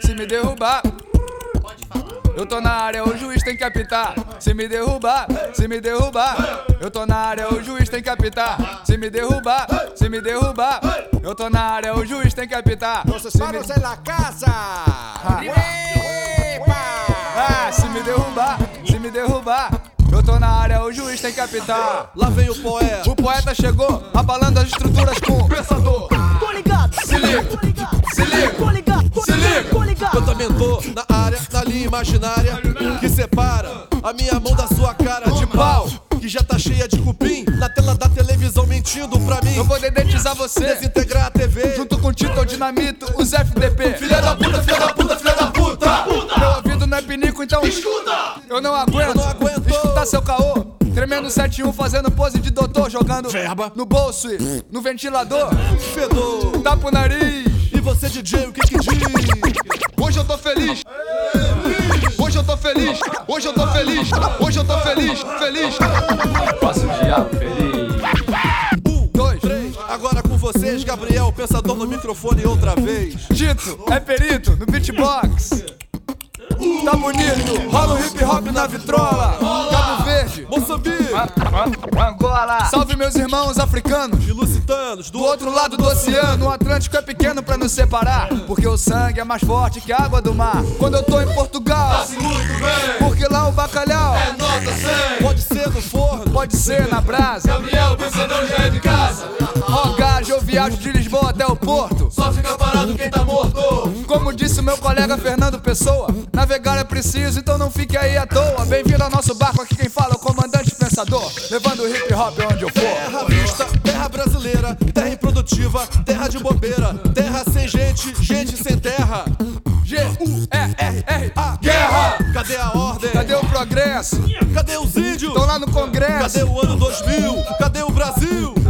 se me derrubar. Eu tô na área, o juiz tem que apitar. Se me derrubar, se me derrubar. Eu tô na área, o juiz tem que apitar. Se me derrubar, se me derrubar. Eu tô na área, o juiz tem que apitar. Los paros en la casa. Se me derrubar, se me derrubar. Eu tô na área, o juiz tem que apitar. Lá vem o poeta. O poeta chegou, abalando as estruturas com o pensador. Tô ligado, Se liga, se liga, tô ligado, se liga. tô ligado. Eu também tô na área, na linha imaginária que separa a minha mão da sua cara de pau, que já tá cheia de cupim na tela da televisão mentindo pra mim. Eu vou dedetizar você, Desintegrar a TV junto com Tito, Dinamito, os FDP. Filha da puta, filha da puta, filha da puta. Meu ouvido não é pinico, então escuta. Eu não aguento, Eu não aguento. escutar seu caô. Tremendo 7-1, fazendo pose de doutor, jogando Verba. no bolso e no ventilador. Fedor. Tapa o nariz. E você, DJ, o que que diz? Hoje eu tô feliz. Hoje eu tô feliz. Hoje eu tô feliz. Hoje eu tô feliz. Feliz. Posso diabo feliz. 1, Dois. 3. Agora com vocês, Gabriel, pensador no microfone outra vez. Tito é perito no beatbox. Tá bonito, rola um hip hop na vitrola. Cabo Verde, Moçambique. Angola. Salve meus irmãos africanos. E lusitanos Do outro lado do oceano, o Atlântico é pequeno pra nos separar. Porque o sangue é mais forte que a água do mar. Quando eu tô em Portugal, porque lá o bacalhau é nota 100. Pode ser no forno. Pode ser na brasa. Gabriel, pensador já é de casa. Ó, gajo, eu viajo de Lisboa até o Porto. Só fica parado quem tá morto. Como disse o meu colega Fernando Pessoa, navegar é preciso, então não fique aí à toa. Bem-vindo ao nosso barco, aqui quem fala é o comandante pensador, levando hip hop onde eu for. Terra vista, terra brasileira, terra improdutiva, terra de bobeira, terra sem gente, gente sem terra. G-U-E-R-R-A, guerra! Cadê a ordem? Cadê o progresso? Cadê os índios? Estão lá no Congresso. Cadê o ano 2000? Cadê o Brasil?